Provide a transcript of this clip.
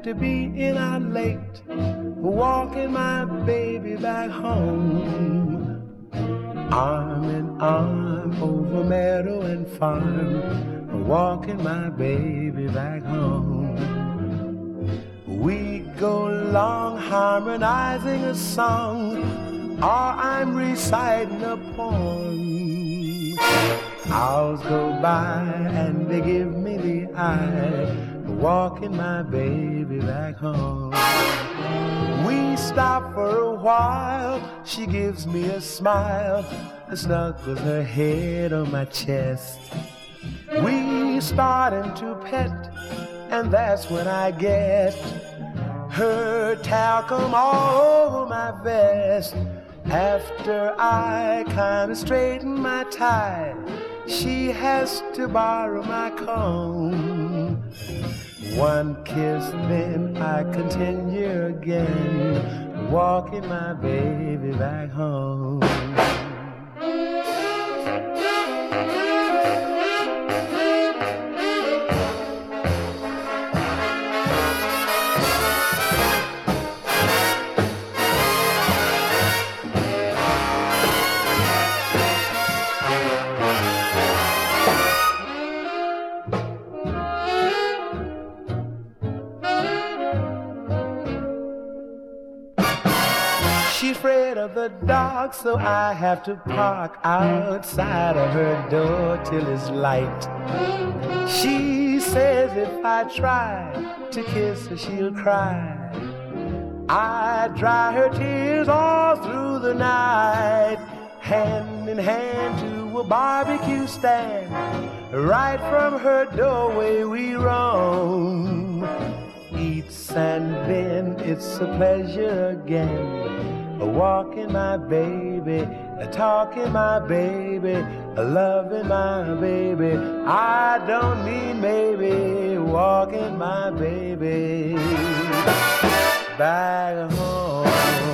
to being out late, walking my baby back home. Arm in arm over meadow and farm, walking my baby back home. We go along harmonizing a song, or I'm reciting a poem. Hours go by and they give me the eye, walking my baby back home. We stop for a while, she gives me a smile, snuggles her head on my chest. We starting to pet, and that's when I get her talcum all over my vest. After I kinda straighten my tie, she has to borrow my comb. One kiss, then I continue again, walking my baby back home. She's afraid of the dark, so I have to park outside of her door till it's light. She says if I try to kiss her, she'll cry. I dry her tears all through the night, hand in hand to a barbecue stand. Right from her doorway we roam. Eats and then it's a pleasure again, walking my baby, talking my baby, loving my baby. I don't mean maybe, walking my baby back home.